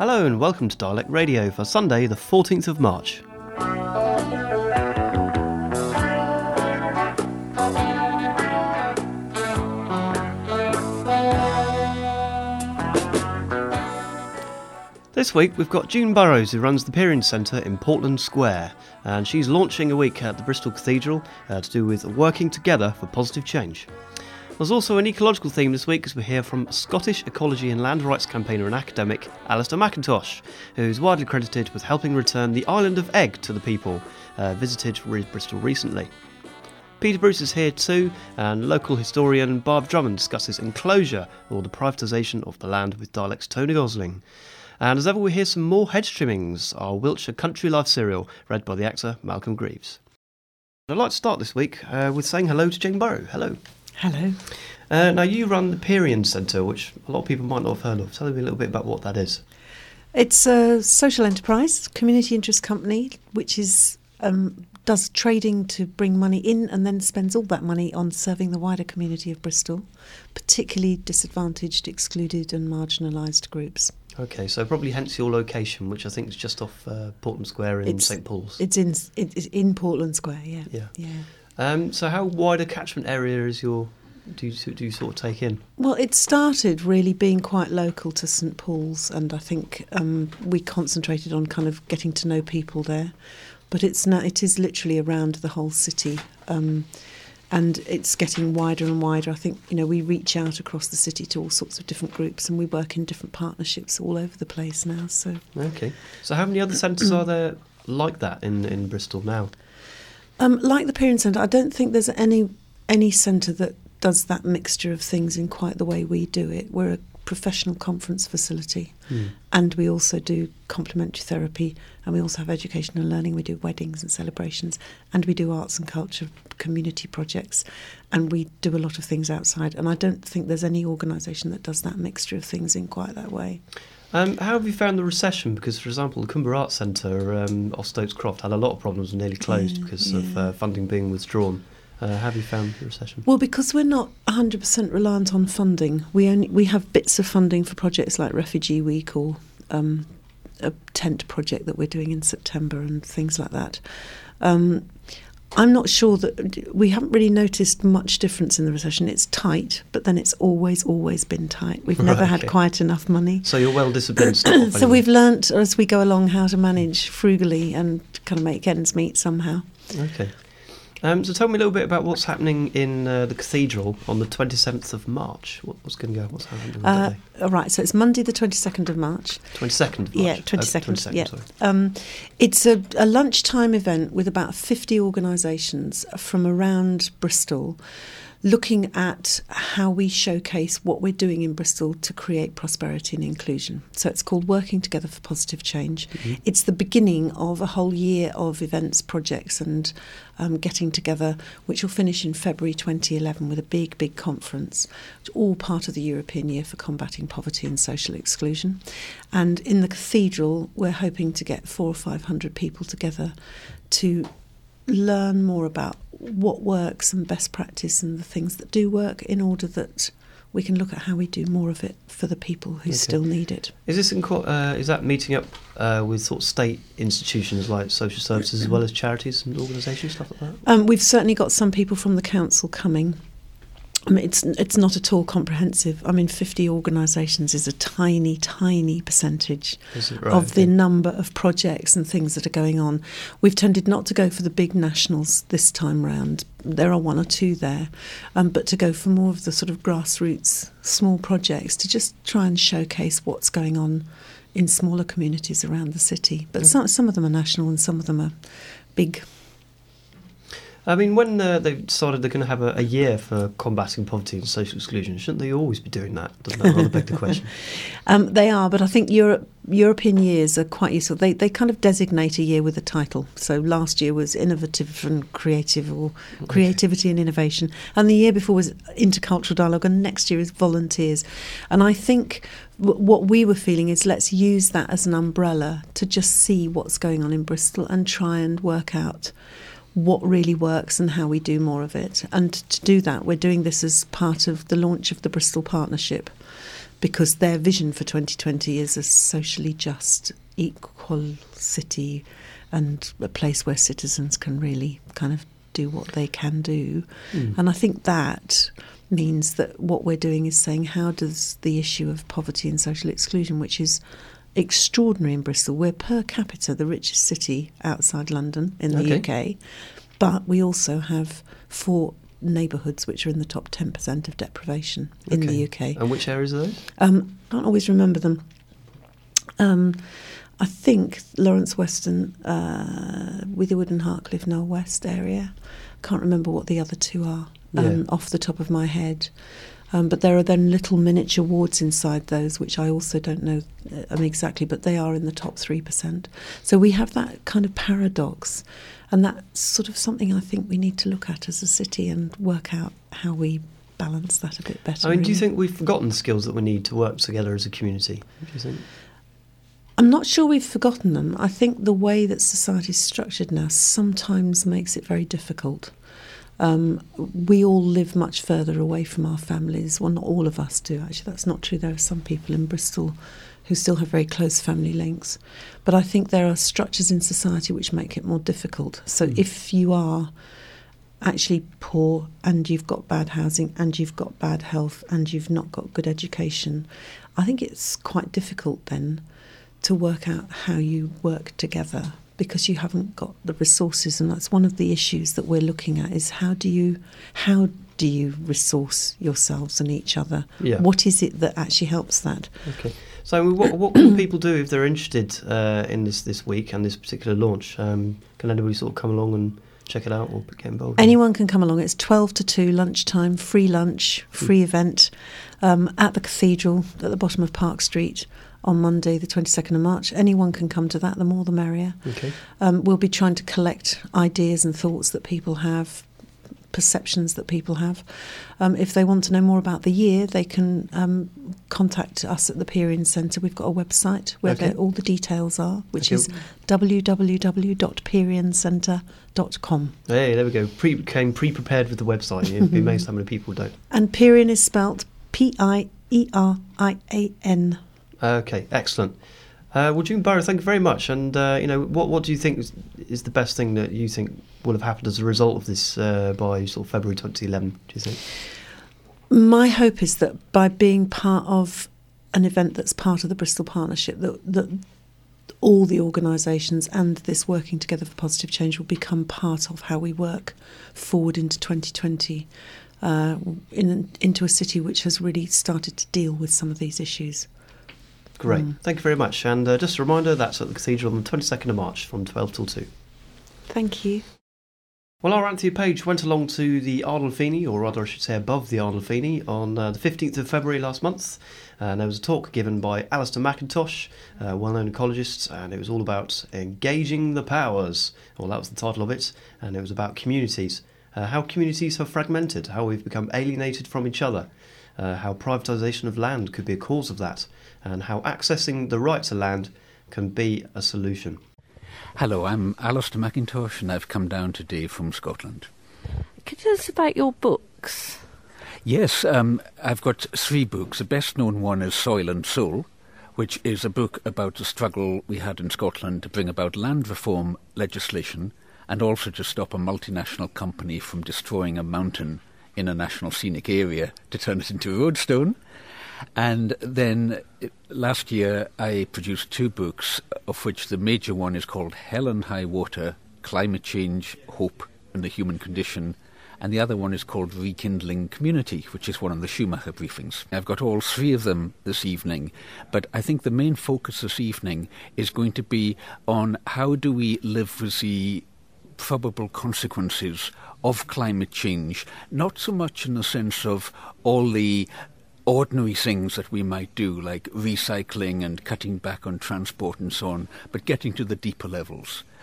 Hello and welcome to Dialect Radio for Sunday the 14th of March. This week we've got June Burrows, who runs the Peering Centre in Portland Square, and she's launching a week at the Bristol Cathedral to do with working together for positive change. There's also an ecological theme this week as we hear from Scottish ecology and land rights campaigner and academic Alistair McIntosh, who's widely credited with helping return the island of Egg to the people, visited Bristol recently. Peter Bruce is here too, and local historian Barb Drummond discusses enclosure or the privatisation of the land with Dialect's Tony Gosling. And as ever, we hear some more hedge trimmings, our Wiltshire Country Life serial, read by the actor Malcolm Greaves. I'd like to start this week with saying hello to Jane Burrow. Hello. Hello. Now, you run the Peering Centre, which a lot of people might not have heard of. Tell me a little bit about what that is. It's a social enterprise, community interest company, which is does trading to bring money in and then spends all that money on serving the wider community of Bristol, particularly disadvantaged, excluded and marginalised groups. OK, so probably hence your location, which I think is just off Portland Square in St Paul's. It's in Portland Square, yeah. So how wide a catchment area is do you sort of take in? Well, it started really being quite local to St Paul's, and I think we concentrated on kind of getting to know people there. But it is literally around the whole city, and it's getting wider and wider. I think, we reach out across the city to all sorts of different groups, and we work in different partnerships all over the place now. So OK. So how many other centres are there like that in Bristol now? Like the Peering Centre, I don't think there's any centre that does that mixture of things in quite the way we do it. We're a professional conference facility, and we also do complementary therapy, and we also have education and learning. We do weddings and celebrations, and we do arts and culture community projects, and we do a lot of things outside. And I don't think there's any organisation that does that mixture of things in quite that way. How have you found the recession? Because, for example, the Cumber Arts Centre off Stokes Croft had a lot of problems and nearly closed because of funding being withdrawn. How have you found the recession? Well, because we're not 100% reliant on funding. We have bits of funding for projects like Refugee Week or a tent project that we're doing in September and things like that. I'm not sure that we haven't really noticed much difference in the recession. It's tight, but then it's always been tight. We've never had quite enough money. So you're well disciplined staff. So we've learnt as we go along how to manage frugally and kind of make ends meet somehow. OK. So tell me a little bit about what's happening in the cathedral on the 27th of March. What's going to go? What's happening on that day? Right, so it's Monday the 22nd of March. 22nd of March? Yeah, 22nd, yeah. Sorry. It's a lunchtime event with about 50 organisations from around Bristol, looking at how we showcase what we're doing in Bristol to create prosperity and inclusion. So it's called Working Together for Positive Change. Mm-hmm. It's the beginning of a whole year of events, projects and getting together, which will finish in February 2011 with a big conference, all part of the European Year for Combating Poverty and Social Exclusion. And in the cathedral, we're hoping to get 400 or 500 people together to learn more about what works and best practice and the things that do work, in order that we can look at how we do more of it for the people who still need it. Is this is that meeting up with sort of state institutions like social services as well as charities and organisations, stuff like that? We've certainly got some people from the council coming. I mean, it's not at all comprehensive. I mean, 50 organisations is a tiny percentage of the number of projects and things that are going on. We've tended not to go for the big nationals this time round. There are one or two there, but to go for more of the sort of grassroots, small projects to just try and showcase what's going on in smaller communities around the city. But some of them are national and some of them are big. I mean, when they decided they're going to have a year for combating poverty and social exclusion, shouldn't they always be doing that? Doesn't that rather beg the question? They are, but I think European years are quite useful. They kind of designate a year with a title. So last year was innovative and creative, or creativity and innovation. And the year before was intercultural dialogue, and next year is volunteers. And I think what we were feeling is, let's use that as an umbrella to just see what's going on in Bristol and try and work out what really works and how we do more of it. And to do that, we're doing this as part of the launch of the Bristol Partnership, because their vision for 2020 is a socially just, equal city and a place where citizens can really kind of do what they can do. And I think that means that what we're doing is saying, how does the issue of poverty and social exclusion, which is extraordinary in Bristol, we're per capita the richest city outside London in the UK, but we also have 4 neighbourhoods which are in the top 10% of deprivation in the UK. And which areas are those? I can't always remember them. I think Lawrence Weston, Witherwood and Hartcliffe, Knoll West area. Can't remember what the other 2 are off the top of my head. But there are then little miniature wards inside those, which I also don't know exactly, but they are in the top 3%. So we have that kind of paradox, and that's sort of something I think we need to look at as a city and work out how we balance that a bit better. I mean, do you think we've forgotten the skills that we need to work together as a community? Do you think? I'm not sure we've forgotten them. I think the way that society's structured now sometimes makes it very difficult. We all live much further away from our families. Well, not all of us do, actually. That's not true. There are some people in Bristol who still have very close family links. But I think there are structures in society which make it more difficult. So if you are actually poor and you've got bad housing and you've got bad health and you've not got good education, I think it's quite difficult then to work out how you work together, because you haven't got the resources. And that's one of the issues that we're looking at, is how do you resource yourselves and each other? What is it that actually helps that? Okay. So what can people do if they're interested in this week and this particular launch? Can anybody sort of come along and check it out or get involved? Anyone can come along. It's 12 to 2 lunchtime, free lunch, free event at the Cathedral at the bottom of Park Street on Monday the 22nd of March. Anyone can come to that, the more the merrier. Okay. We'll be trying to collect ideas and thoughts that people have, perceptions that people have. If they want to know more about the year, they can contact us at the Perian Centre. We've got a website where all the details are, which is www.periancentre.com. Hey, there we go. Came pre-prepared with the website. You'd be amazed how many people don't. And Perian is spelt Pierian. Okay, excellent. Well, June Barrow, thank you very much. And what do you think is the best thing that you think will have happened as a result of this by sort of February 2011? Do you think? My hope is that by being part of an event that's part of the Bristol Partnership, that all the organisations and this working together for positive change will become part of how we work forward into 2020, into a city which has really started to deal with some of these issues. Great. Thank you very much. And just a reminder, that's at the Cathedral on the 22nd of March from 12 till 2. Thank you. Well, our Anthea Page went along to the Ardolfini, or rather I should say above the Ardolfini, on the 15th of February last month. And there was a talk given by Alistair McIntosh, a well-known ecologist, and it was all about engaging the powers. Well, that was the title of it, and it was about communities. How communities have fragmented, how we've become alienated from each other, how privatisation of land could be a cause of that, and how accessing the right to land can be a solution. Hello, I'm Alistair McIntosh and I've come down today from Scotland. Could you tell us about your books? Yes, I've got 3 books. The best known one is Soil and Soul, which is a book about the struggle we had in Scotland to bring about land reform legislation and also to stop a multinational company from destroying a mountain in a national scenic area to turn it into a roadstone. And then last year I produced 2 books, of which the major one is called Hell and High Water, Climate Change, Hope and the Human Condition, and the other one is called Rekindling Community, which is one of the Schumacher briefings. I've got all 3 of them this evening, but I think the main focus this evening is going to be on how do we live with the probable consequences of climate change, not so much in the sense of all the ordinary things that we might do, like recycling and cutting back on transport and so on, but getting to the deeper levels.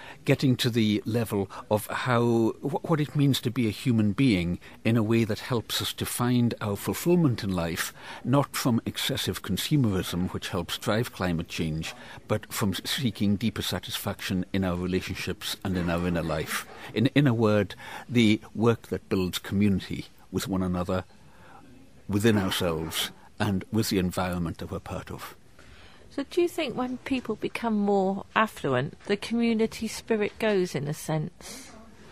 getting to the level of what it means to be a human being in a way that helps us to find our fulfillment in life, not from excessive consumerism, which helps drive climate change, but from seeking deeper satisfaction in our relationships and in our inner life. In a word, the work that builds community with one another, within ourselves, and with the environment that we're part of. So do you think when people become more affluent, the community spirit goes, in a sense?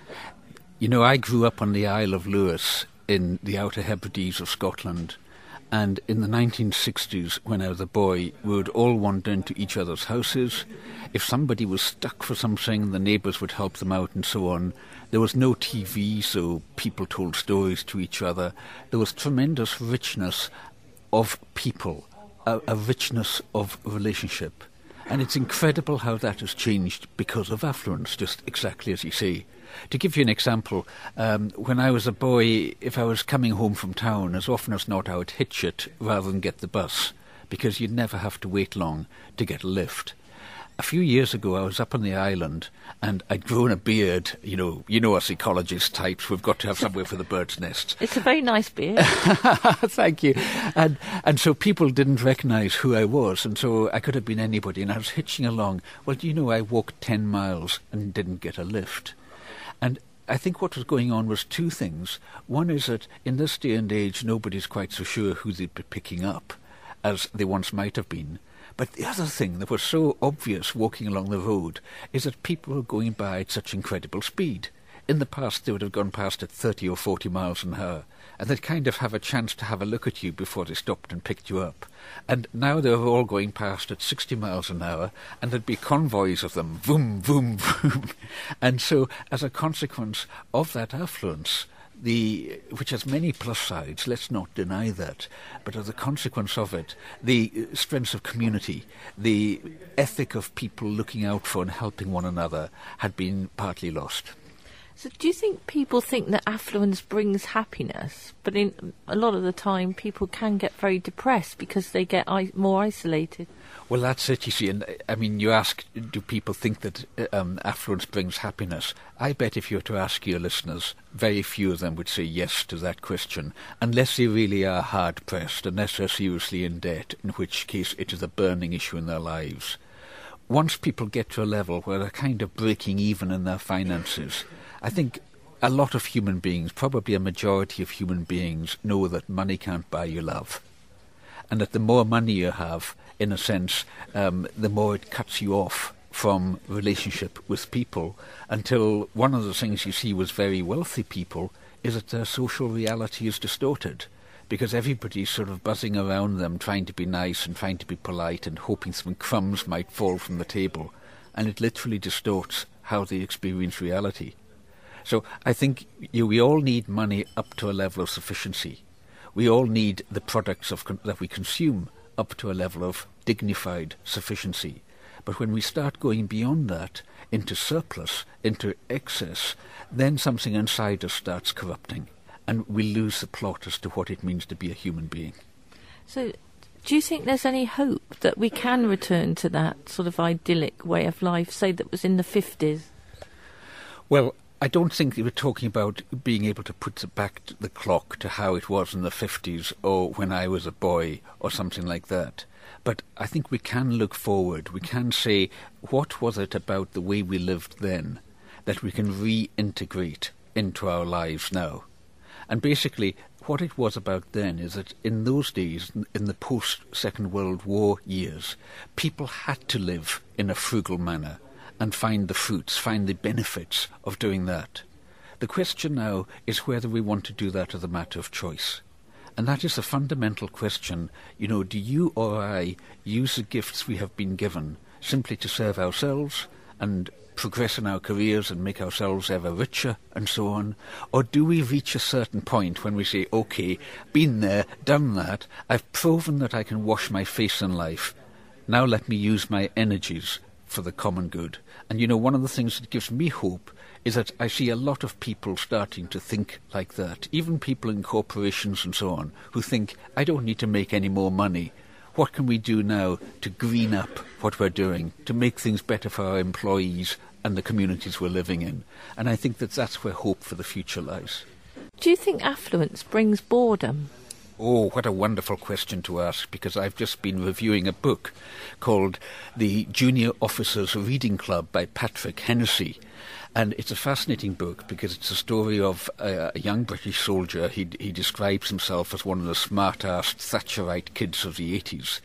You know, I grew up on the Isle of Lewis in the Outer Hebrides of Scotland, and in the 1960s, when I was a boy, we would all wander into each other's houses. If somebody was stuck for something, the neighbours would help them out and so on. There was no TV, so people told stories to each other. There was tremendous richness of people, a richness of relationship. And it's incredible how that has changed because of affluence, just exactly as you say. To give you an example, when I was a boy, if I was coming home from town, as often as not I would hitch it rather than get the bus, because you'd never have to wait long to get a lift. A few years ago, I was up on the island, and I'd grown a beard. You know us ecologist types, we've got to have somewhere for the bird's nest. It's a very nice beard. Thank you. And so people didn't recognise who I was, and so I could have been anybody, and I was hitching along. Well, do you know, I walked 10 miles and didn't get a lift. And I think what was going on was two things. One is that in this day and age, nobody's quite so sure who they'd be picking up as they once might have been. But the other thing that was so obvious walking along the road is that people were going by at such incredible speed. In the past, they would have gone past at 30 or 40 miles an hour, and they'd kind of have a chance to have a look at you before they stopped and picked you up. And now they were all going past at 60 miles an hour, and there'd be convoys of them, vroom, vroom, vroom. And so, as a consequence of that affluence, which has many plus sides, let's not deny that, but as a consequence of it, the strengths of community, the ethic of people looking out for and helping one another had been partly lost. So do you think people think that affluence brings happiness? But in a lot of the time, people can get very depressed because they get more isolated. Well, that's it, you see. And I mean, you ask, do people think that affluence brings happiness? I bet if you were to ask your listeners, very few of them would say yes to that question, unless they really are hard-pressed, unless they're seriously in debt, in which case it is a burning issue in their lives. Once people get to a level where they're kind of breaking even in their finances, I think a lot of human beings, probably a majority of human beings, know that money can't buy you love. And that the more money you have, in a sense, the more it cuts you off from relationship with people, until one of the things you see with very wealthy people is that their social reality is distorted, because everybody's sort of buzzing around them, trying to be nice and trying to be polite and hoping some crumbs might fall from the table, and it literally distorts how they experience reality. So I think we all need money up to a level of sufficiency. We all need the products that we consume up to a level of dignified sufficiency. But when we start going beyond that, into surplus, into excess, then something inside us starts corrupting, and we lose the plot as to what it means to be a human being. So do you think there's any hope that we can return to that sort of idyllic way of life, say that was in the 50s? Well, I don't think we're talking about being able to put back the clock to how it was in the 50s or when I was a boy or something like that. But I think we can look forward. We can say, what was it about the way we lived then that we can reintegrate into our lives now? And basically, what it was about then is that in those days, in the post-Second World War years, people had to live in a frugal manner and find the fruits, find the benefits of doing that. The question now is whether we want to do that as a matter of choice. And that is a fundamental question. You know, do you or I use the gifts we have been given simply to serve ourselves and progress in our careers and make ourselves ever richer and so on? Or do we reach a certain point when we say, OK, been there, done that, I've proven that I can wash my face in life, now let me use my energies for the common good. And you know, one of the things that gives me hope is that I see a lot of people starting to think like that, even people in corporations and so on, who think, I don't need to make any more money. What can we do now to green up what we're doing, to make things better for our employees and the communities we're living in. And I think that that's where hope for the future lies. Do you think affluence brings boredom? Oh, what a wonderful question to ask, because I've just been reviewing a book called The Junior Officers Reading Club by Patrick Hennessy. And it's a fascinating book because it's a story of a young British soldier. He describes himself as one of the smart-assed Thatcherite kids of the 80s,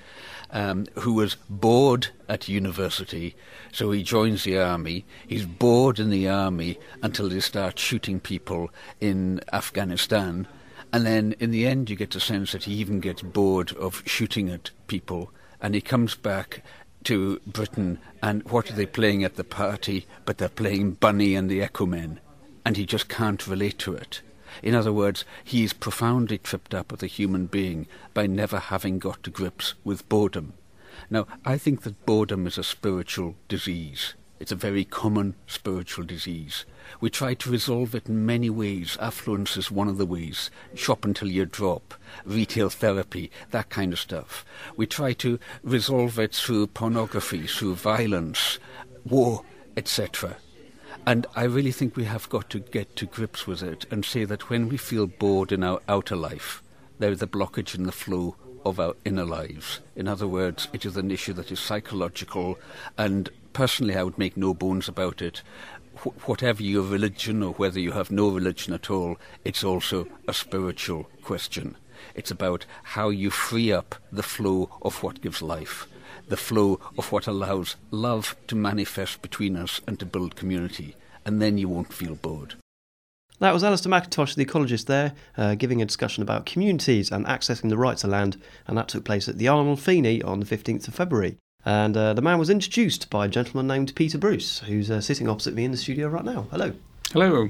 who was bored at university, so he joins the army. He's bored in the army until they start shooting people in Afghanistan. And then in the end you get the sense that he even gets bored of shooting at people, and he comes back to Britain, and what are they playing at the party? But they're playing Bunny and the Echo Men, and he just can't relate to it. In other words, he's profoundly tripped up as a human being by never having got to grips with boredom. Now, I think that boredom is a spiritual disease. It's a very common spiritual disease. We try to resolve it in many ways. Affluence is one of the ways. Shop until you drop, retail therapy, that kind of stuff. We try to resolve it through pornography, through violence, war, etc. And I really think we have got to get to grips with it and say that when we feel bored in our outer life, there is a blockage in the flow of our inner lives. In other words, it is an issue that is psychological, and personally I would make no bones about it. Whatever your religion, or whether you have no religion at all, it's also a spiritual question. It's about how you free up the flow of what gives life, the flow of what allows love to manifest between us and to build community, and then you won't feel bored. That was Alistair McIntosh, the ecologist there, giving a discussion about communities and accessing the right to land, and that took place at the Arnold Feeney on the 15th of February. And the man was introduced by a gentleman named Peter Bruce, who's sitting opposite me in the studio right now. Hello. Hello.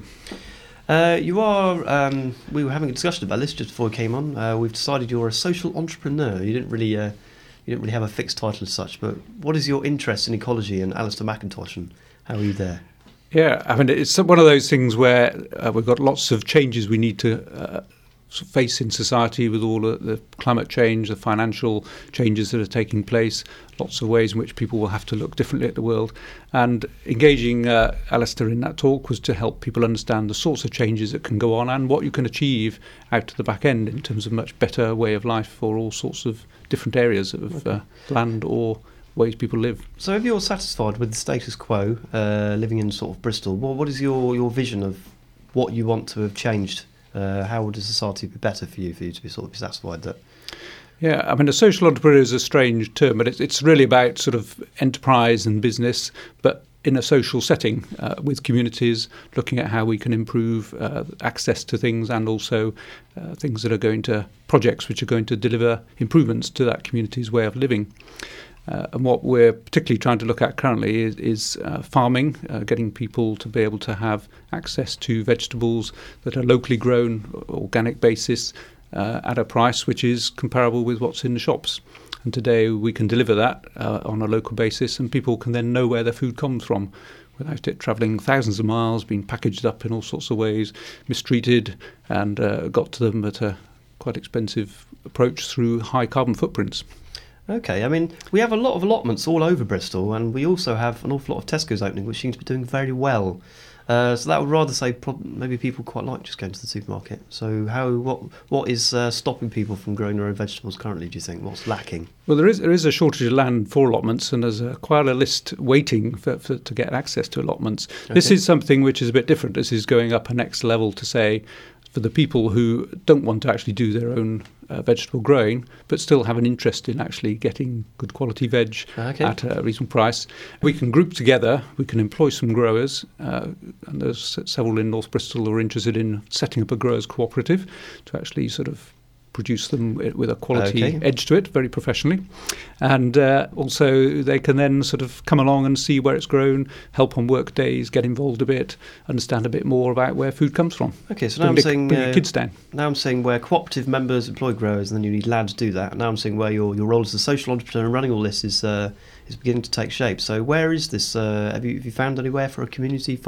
You are. We were having a discussion about this just before we came on. We've decided you're a social entrepreneur. You didn't really have a fixed title as such. But what is your interest in ecology and Alistair McIntosh, and how are you there? Yeah, I mean, it's one of those things where we've got lots of changes we need to face in society with all the climate change, the financial changes that are taking place, lots of ways in which people will have to look differently at the world. And engaging Alistair in that talk was to help people understand the sorts of changes that can go on and what you can achieve out to the back end in terms of much better way of life for all sorts of different areas of land or ways people live. So if you're satisfied with the status quo, living in sort of Bristol, what is your vision of what you want to have changed? How would a society be better for you to be sort of satisfied that? Yeah, I mean, a social entrepreneur is a strange term, but it's really about sort of enterprise and business, but in a social setting with communities, looking at how we can improve access to things, and also things that are going to projects which are going to deliver improvements to that community's way of living. And what we're particularly trying to look at currently is farming, getting people to be able to have access to vegetables that are locally grown, organic basis, at a price which is comparable with what's in the shops. And today we can deliver that on a local basis, and people can then know where their food comes from without it travelling thousands of miles, being packaged up in all sorts of ways, mistreated, and got to them at a quite expensive approach through high carbon footprints. Okay, I mean, we have a lot of allotments all over Bristol, and we also have an awful lot of Tesco's opening, which seems to be doing very well. So that would rather say maybe people quite like just going to the supermarket. So what is stopping people from growing their own vegetables currently, do you think? What's lacking? Well, there is a shortage of land for allotments, and there's quite a list waiting to get access to allotments. Okay. This is something which is a bit different. This is going up a next level to say, for the people who don't want to actually do their own vegetable growing, but still have an interest in actually getting good quality veg at a reasonable price. We can group together, we can employ some growers, and there's several in North Bristol who are interested in setting up a growers cooperative to actually sort of produce them with a quality edge to it, very professionally. And also they can then sort of come along and see where it's grown, help on work days, get involved a bit, understand a bit more about where food comes from. Okay, so now I'm saying kids down. Now I'm saying where cooperative members employ growers, and then you need land to do that. And now I'm saying where your role as a social entrepreneur and running all this is beginning to take shape. So where is this? Have you found anywhere for a community farm?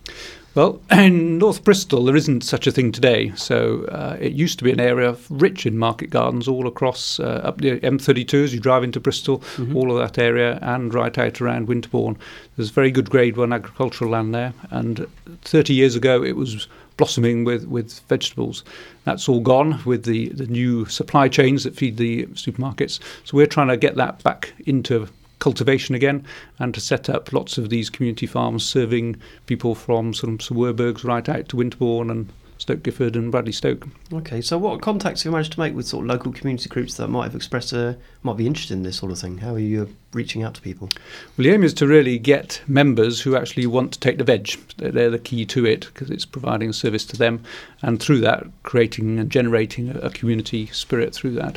Well, in North Bristol, there isn't such a thing today. So it used to be an area rich in market gardens all across up the M32 as you drive into Bristol, all of that area, and right out around Winterbourne. There's very good Grade 1 agricultural land there. And 30 years ago, it was blossoming with vegetables. That's all gone with the new supply chains that feed the supermarkets. So we're trying to get that back into cultivation again, and to set up lots of these community farms serving people from St Werburgh's right out to Winterbourne and Stoke Gifford and Bradley Stoke. Okay, so what contacts have you managed to make with sort of local community groups that might have expressed might be interested in this sort of thing? How are you reaching out to people? Well, the aim is to really get members who actually want to take the veg. They're the key to it, because it's providing a service to them, and through that creating and generating a community spirit through that.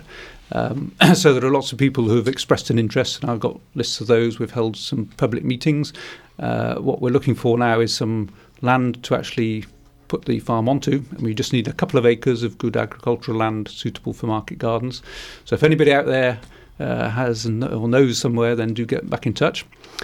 So there are lots of people who have expressed an interest, and I've got lists of those. We've held some public meetings. What we're looking for now is some land to actually put the farm onto, and we just need a couple of acres of good agricultural land suitable for market gardens. So if anybody out there has or knows somewhere, then do get back in touch,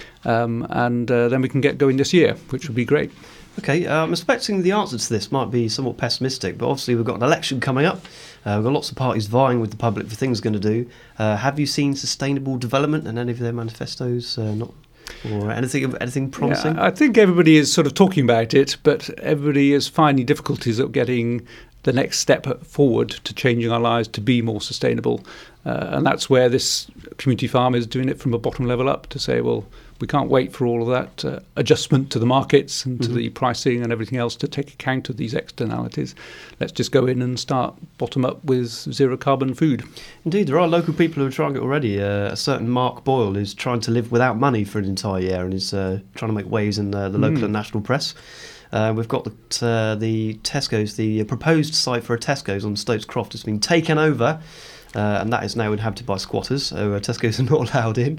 and then we can get going this year, which would be great. Okay, I'm expecting the answer to this might be somewhat pessimistic, but obviously we've got an election coming up. We've got lots of parties vying with the public for things going to do. Have you seen sustainable development in any of their manifestos? Or anything promising? Yeah, I think everybody is sort of talking about it, but everybody is finding difficulties of getting the next step forward to changing our lives to be more sustainable. And that's where this community farm is doing it from a bottom level up, to say, well, we can't wait for all of that adjustment to the markets and to the pricing and everything else to take account of these externalities. Let's just go in and start bottom up with zero carbon food. Indeed, there are local people who are trying it already. A certain Mark Boyle is trying to live without money for an entire year and is trying to make waves in the local and national press. We've got the Tesco's, the proposed site for a Tesco's on Stokes Croft has been taken over, and that is now inhabited by squatters, so Tesco's are not allowed in.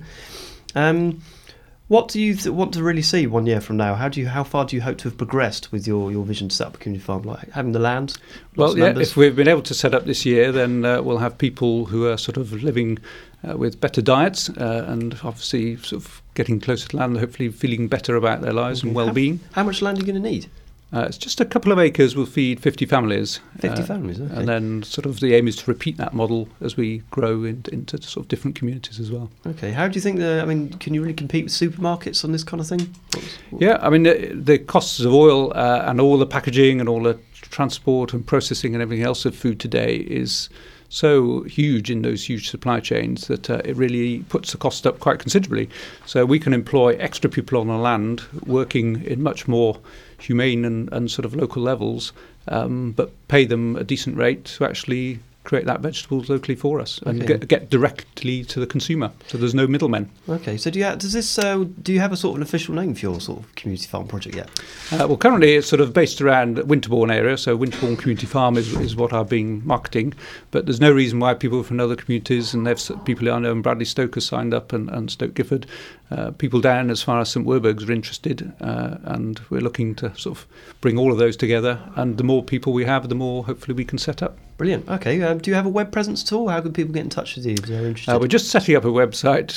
What do you want to really see 1 year from now? How far do you hope to have progressed with your vision to set up a community farm, like having the land? Well, yeah, if we've been able to set up this year, then we'll have people who are sort of living with better diets and obviously sort of getting closer to land, hopefully feeling better about their lives and well-being. How much land are you going to need? It's just a couple of acres will feed 50 families. 50 families, okay. And then sort of the aim is to repeat that model as we grow into sort of different communities as well. Okay, how do you think can you really compete with supermarkets on this kind of thing? Yeah, I mean, the costs of oil and all the packaging and all the transport and processing and everything else of food today is so huge in those huge supply chains that it really puts the cost up quite considerably. So we can employ extra people on the land working in much more humane and sort of local levels, but pay them a decent rate to actually create that vegetables locally for us and get directly to the consumer. So there's no middlemen. Okay, so do you have a sort of an official name for your sort of community farm project yet? Well, currently it's sort of based around Winterbourne area, so Winterbourne Community Farm is what I've been marketing, but there's no reason why people from other communities, and there's people I know in Bradley Stoke have signed up and Stoke Gifford, people down as far as St Werburgh's are interested, and we're looking to sort of bring all of those together, and the more people we have, the more hopefully we can set up. Brilliant. Okay, do you have a web presence at all? How can people get in touch with you if they're interested? We're just setting up a website,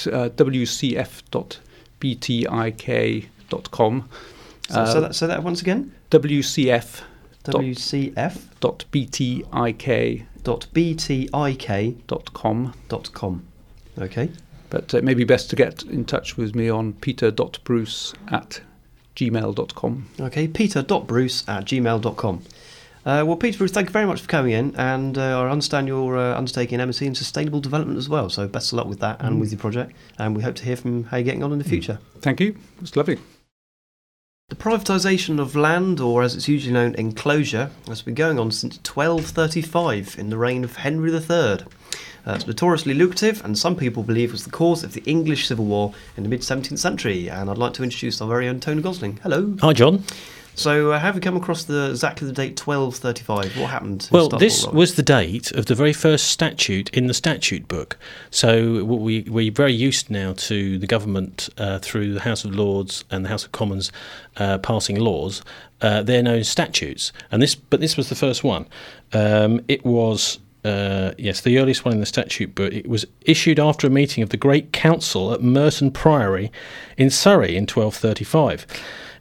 wcf.btik.com. So that once again? wcf.btik.com. Okay. But it may be best to get in touch with me on peter.bruce@gmail.com. Okay, peter.bruce@gmail.com. Well, Peter Bruce, thank you very much for coming in, and I understand you're undertaking MSc in sustainable development as well, so best of luck with that and with your project, and we hope to hear from how you're getting on in the future. Thank you. It's lovely. The privatisation of land, or as it's usually known, enclosure, has been going on since 1235 in the reign of Henry III. It's notoriously lucrative, and some people believe was the cause of the English Civil War in the mid-17th century, and I'd like to introduce our very own Tony Gosling. Hello. Hi, John. So have you come across exactly the date 1235? What happened? Well, this was the date of the very first statute in the statute book. So we're very used now to the government through the House of Lords and the House of Commons passing laws. They're known as statutes, but this was the first one. It was the earliest one in the statute book. It was issued after a meeting of the Great Council at Merton Priory in Surrey in 1235.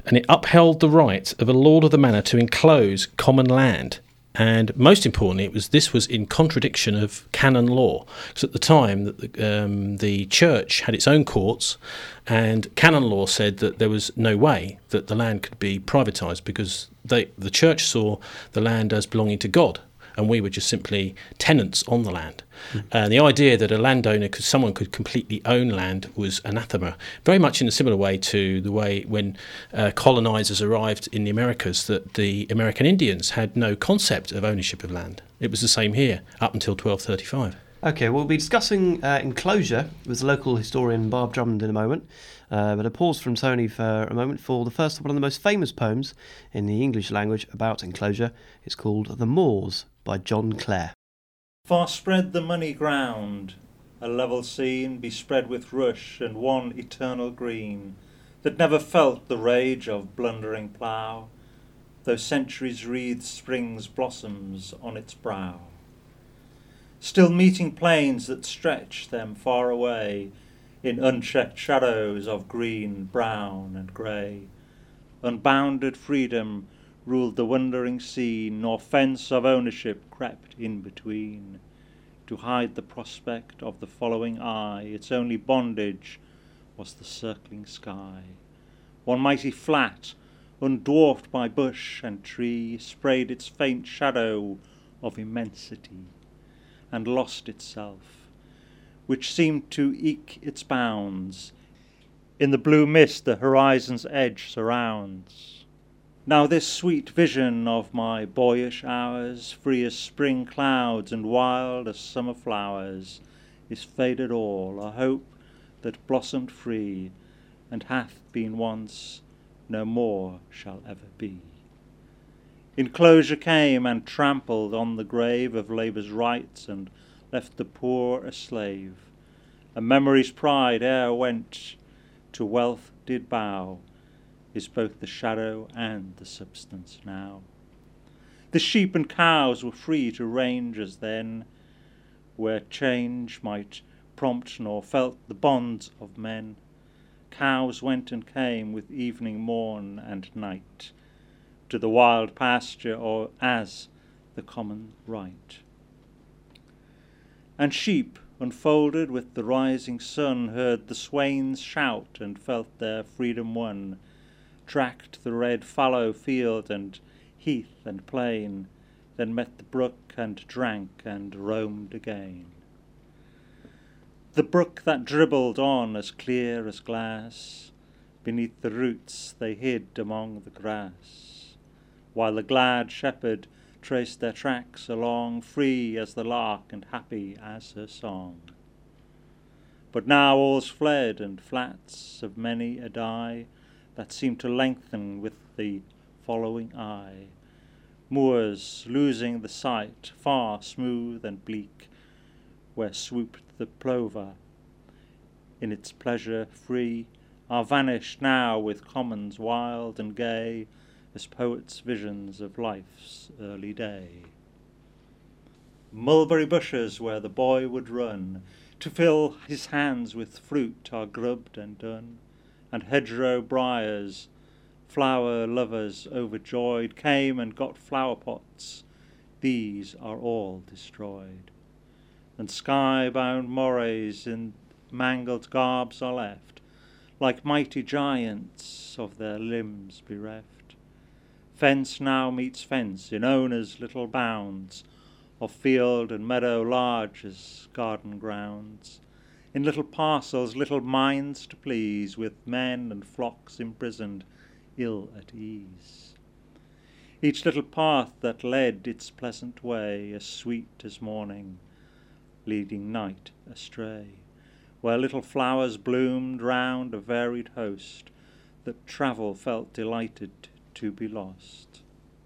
and it upheld the right of a lord of the manor to enclose common land. And most importantly, this was in contradiction of canon law. Because at the time, the church had its own courts, and canon law said that there was no way that the land could be privatised, because the church saw the land as belonging to God, and we were just simply tenants on the land. And the idea that a landowner, someone could completely own land, was anathema. Very much in a similar way to the way when colonisers arrived in the Americas, that the American Indians had no concept of ownership of land. It was the same here up until 1235. Okay, we'll be discussing enclosure with the local historian Barb Drummond in a moment. But a pause from Tony for a moment for the first of one of the most famous poems in the English language about enclosure. It's called The Moors by John Clare. Far spread the money ground, a level scene bespread with rush and one eternal green, that never felt the rage of blundering plough, though centuries wreathed spring's blossoms on its brow. Still meeting plains that stretch them far away, in unchecked shadows of green, brown and grey. Unbounded freedom ruled the wondering scene, nor fence of ownership crept in between, to hide the prospect of the following eye. Its only bondage was the circling sky. One mighty flat, undwarfed by bush and tree, sprayed its faint shadow of immensity, and lost itself, which seemed to eke its bounds. In the blue mist the horizon's edge surrounds. Now this sweet vision of my boyish hours, free as spring clouds and wild as summer flowers, is faded all, a hope that blossomed free, and hath been once, no more shall ever be. Enclosure came and trampled on the grave of labour's rights, and left the poor a slave. A memory's pride ere went to wealth did bow, is both the shadow and the substance now. The sheep and cows were free to range as then, where change might prompt nor felt the bonds of men. Cows went and came with evening, morn and night, to the wild pasture or as the common right. And sheep, unfolded with the rising sun, heard the swains shout and felt their freedom won, tracked the red fallow field and heath and plain, then met the brook and drank and roamed again. The brook that dribbled on as clear as glass, beneath the roots they hid among the grass, while the glad shepherd traced their tracks along, free as the lark and happy as her song. But now all's fled, and flats of many a dye that seem to lengthen with the following eye. Moors losing the sight, far smooth and bleak, where swooped the plover in its pleasure free, are vanished now with commons wild and gay, as poets' visions of life's early day. Mulberry bushes where the boy would run to fill his hands with fruit are grubbed and done, and hedgerow briars, flower lovers overjoyed, came and got flower pots, these are all destroyed. And sky-bound morays in mangled garbs are left, like mighty giants of their limbs bereft. Fence now meets fence in owner's little bounds, of field and meadow large as garden grounds, in little parcels, little minds to please, with men and flocks imprisoned, ill at ease. Each little path that led its pleasant way, as sweet as morning, leading night astray, where little flowers bloomed round a varied host, that travel felt delighted to be lost.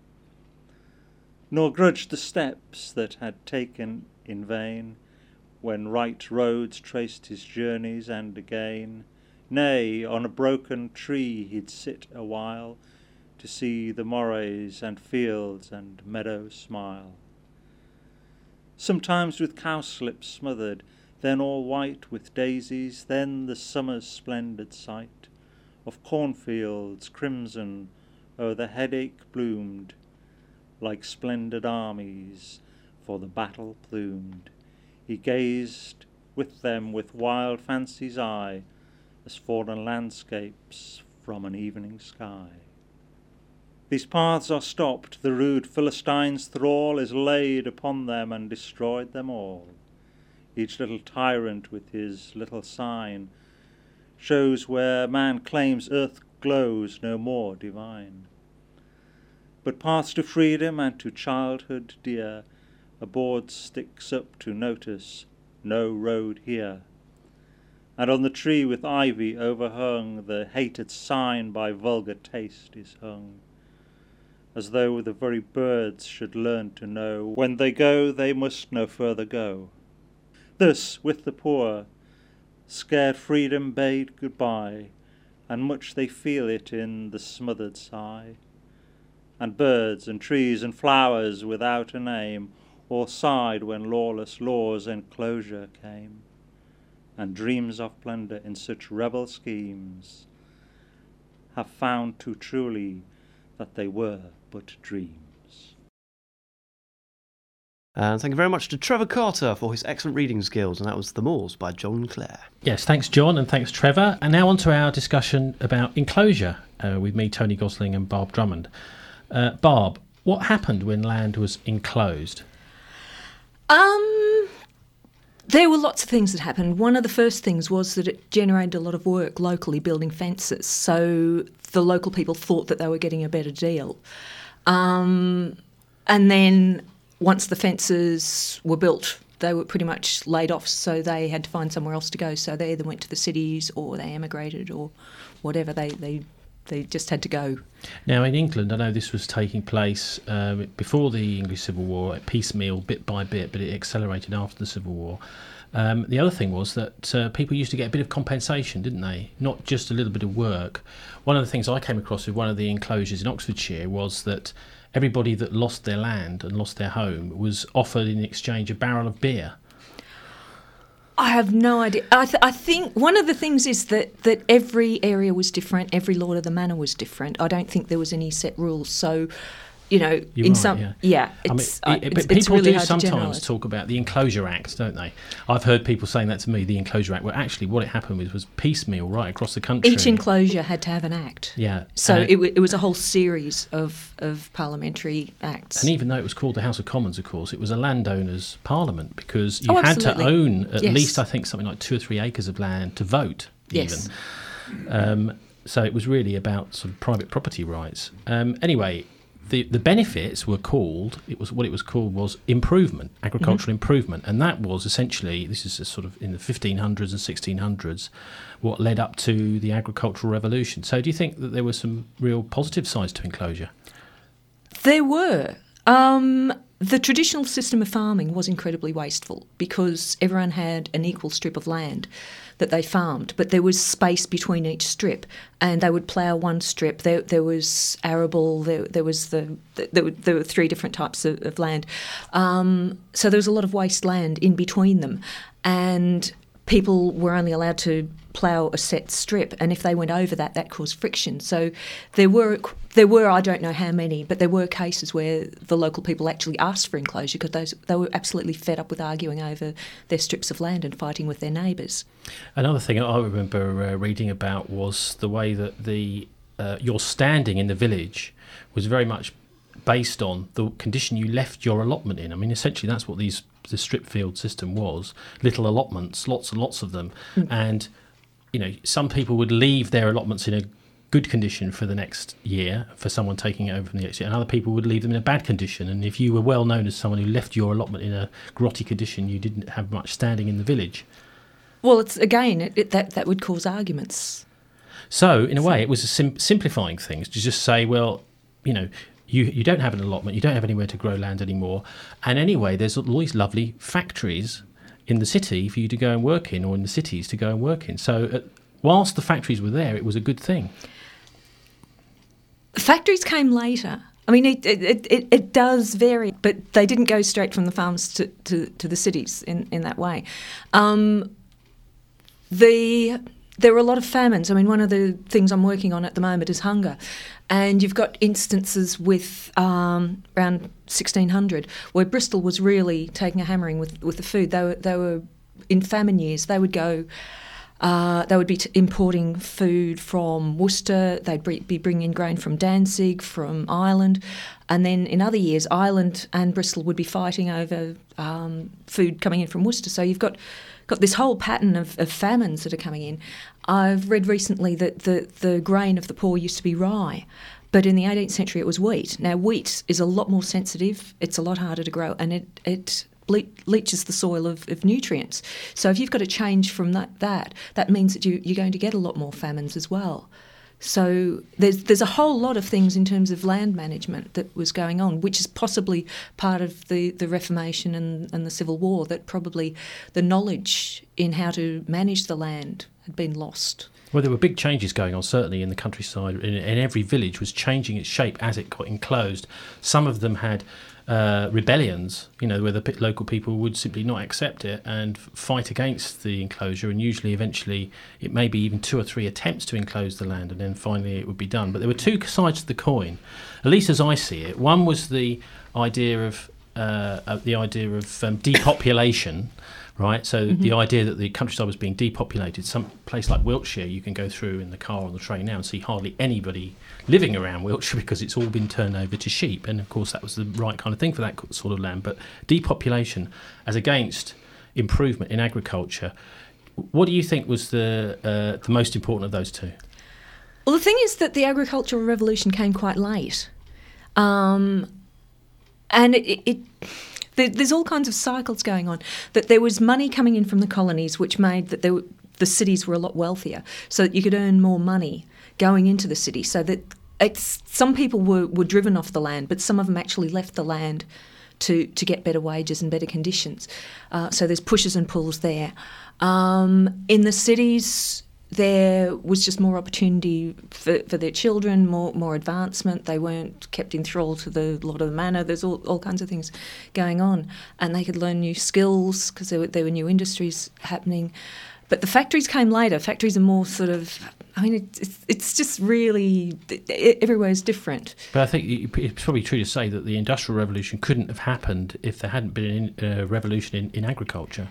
Nor grudged the steps that had taken in vain, when right roads traced his journeys and again. Nay, on a broken tree he'd sit a while, to see the morays and fields and meadows smile. Sometimes with cowslips smothered, then all white with daisies, then the summer's splendid sight, of cornfields crimson o'er the headache bloomed, like splendid armies for the battle plumed. He gazed with them with wild fancy's eye, as foreign landscapes from an evening sky. These paths are stopped, the rude Philistine's thrall is laid upon them and destroyed them all. Each little tyrant with his little sign shows where man claims earth glows no more divine. But paths to freedom and to childhood dear, a board sticks up to notice no road here. And on the tree with ivy overhung, the hated sign by vulgar taste is hung, as though the very birds should learn to know when they go they must no further go. Thus with the poor, scared freedom bade goodbye, and much they feel it in the smothered sigh. And birds and trees and flowers without a name all sighed when lawless law's enclosure came, and dreams of plunder in such rebel schemes have found too truly that they were but dreams. And thank you very much to Trevor Carter for his excellent reading skills, and that was The Moors by John Clare. Yes, thanks John and thanks Trevor. And now on to our discussion about enclosure with me, Tony Gosling and Barb Drummond. Barb, what happened when land was enclosed? There were lots of things that happened. One of the first things was that it generated a lot of work locally building fences. So the local people thought that they were getting a better deal. And then once the fences were built, they were pretty much laid off, so they had to find somewhere else to go. So they either went to the cities or they emigrated or whatever. They just had to go. Now, in England, I know this was taking place before the English Civil War, piecemeal, bit by bit, but it accelerated after the Civil War. The other thing was that people used to get a bit of compensation, didn't they? Not just a little bit of work. One of the things I came across with one of the enclosures in Oxfordshire was that everybody that lost their land and lost their home was offered in exchange a barrel of beer. I have no idea. I think one of the things is that every area was different. Every lord of the manor was different. I don't think there was any set rules. So, you know, it's people really do hard sometimes to generalise. talk about the Enclosure Act, don't they? I've heard people saying that to me, the Enclosure Act. Well, actually, what it happened was piecemeal right across the country. Each enclosure had to have an act. Yeah. So it was a whole series of parliamentary acts. And even though it was called the House of Commons, of course, it was a landowner's parliament because you had to absolutely. own at least, I think, something like 2 or 3 acres of land to vote, Yes. even. So it was really about sort of private property rights. Anyway, the benefits were called, what it was called was improvement, agricultural improvement. And that was essentially, this is a sort of in the 1500s and 1600s, what led up to the agricultural revolution. So do you think that there were some real positive sides to enclosure? There were. The traditional system of farming was incredibly wasteful because everyone had an equal strip of land that they farmed, but there was space between each strip, and they would plough one strip. There was arable. There were 3 different types of land. So there was a lot of waste land in between them, and people were only allowed to plough a set strip, and if they went over that caused friction. So there were I don't know how many, but there were cases where the local people actually asked for enclosure because they were absolutely fed up with arguing over their strips of land and fighting with their neighbours. Another thing I remember reading about was the way that your standing in the village was very much based on the condition you left your allotment in. I mean, essentially that's what the strip field system was, little allotments, lots and lots of them. And, you know, some people would leave their allotments in a good condition for the next year for someone taking it over from the next year, and other people would leave them in a bad condition. And if you were well known as someone who left your allotment in a grotty condition, you didn't have much standing in the village. Well, it's again, that would cause arguments. So, in a way, it was simplifying things to just say, well, you know, you don't have an allotment, you don't have anywhere to grow land anymore, and anyway, there's all these lovely factories in the city for you to go and work in, or in the cities to go and work in. So, whilst the factories were there, it was a good thing. Factories came later. I mean, it does vary, but they didn't go straight from the farms to the cities in that way. The there were a lot of famines. I mean, one of the things I'm working on at the moment is hunger. And you've got instances with around 1600 where Bristol was really taking a hammering with the food. They were in famine years. They would go... they would be importing food from Worcester. They'd be bringing in grain from Danzig, from Ireland. And then in other years, Ireland and Bristol would be fighting over food coming in from Worcester. So you've got this whole pattern of famines that are coming in. I've read recently that the grain of the poor used to be rye, but in the 18th century it was wheat. Now, wheat is a lot more sensitive. It's a lot harder to grow, and it leaches the soil of nutrients. So if you've got to change from that means that you're going to get a lot more famines as well. So there's a whole lot of things in terms of land management that was going on, which is possibly part of the Reformation and the Civil War, that probably the knowledge in how to manage the land had been lost. Well, there were big changes going on, certainly in the countryside, and every village was changing its shape as it got enclosed. Some of them had rebellions, where the local people would simply not accept it and fight against the enclosure, and usually eventually it may be even 2 or 3 attempts to enclose the land, and then finally it would be done. But there were two sides to the coin, at least as I see it. One was the idea of depopulation. Right, so the idea that the countryside was being depopulated. Some place like Wiltshire, you can go through in the car or the train now and see hardly anybody living around Wiltshire because it's all been turned over to sheep. And of course, that was the right kind of thing for that sort of land. But depopulation as against improvement in agriculture, what do you think was the most important of those two? Well, the thing is that the agricultural revolution came quite late, and there's all kinds of cycles going on. That there was money coming in from the colonies, which made that the cities were a lot wealthier, so that you could earn more money going into the city. So that some people were driven off the land, but some of them actually left the land to get better wages and better conditions. So there's pushes and pulls there. In the cities, there was just more opportunity for their children, more advancement. They weren't kept in thrall to the Lord of the Manor. There's all kinds of things going on. And they could learn new skills because there were new industries happening. But the factories came later. Factories are more sort of... I mean, it's just really... Everywhere is different. But I think it's probably true to say that the Industrial Revolution couldn't have happened if there hadn't been a revolution in agriculture.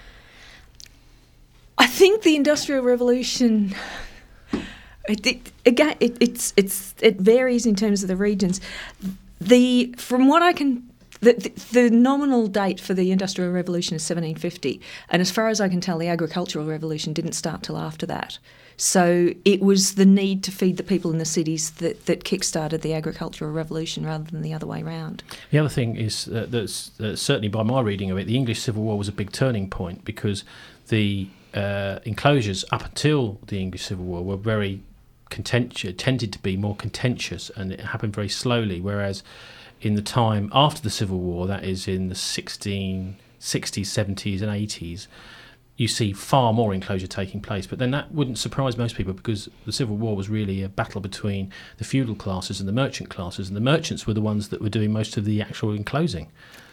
I think the Industrial Revolution, it varies in terms of the regions. The nominal date for the Industrial Revolution is 1750, and as far as I can tell, the Agricultural Revolution didn't start till after that. So it was the need to feed the people in the cities that kick-started the Agricultural Revolution rather than the other way round. The other thing is that certainly by my reading of it, the English Civil War was a big turning point because the enclosures up until the English Civil War were very contentious, tended to be more contentious, and it happened very slowly, whereas in the time after the Civil War, that is in the 1660s, 70s and 80s, you see far more enclosure taking place. But then that wouldn't surprise most people because the Civil War was really a battle between the feudal classes and the merchant classes, and the merchants were the ones that were doing most of the actual enclosing.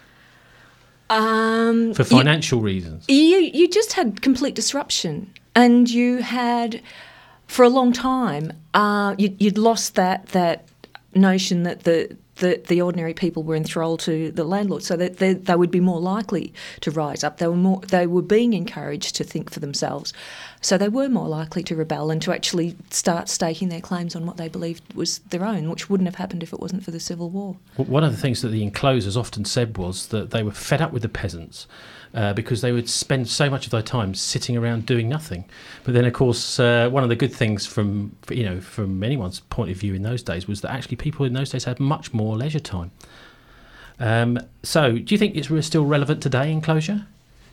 For financial reasons. You just had complete disruption, and you had, for a long time, you'd lost that notion that the ordinary people were enthralled to the landlord, so that they would be more likely to rise up. They were being encouraged to think for themselves, so they were more likely to rebel and to actually start staking their claims on what they believed was their own, which wouldn't have happened if it wasn't for the Civil War. One of the things that the enclosers often said was that they were fed up with the peasants because they would spend so much of their time sitting around doing nothing. But then, of course, one of the good things from anyone's point of view in those days was that actually people in those days had much more leisure time. So, do you think it's still relevant today, enclosure?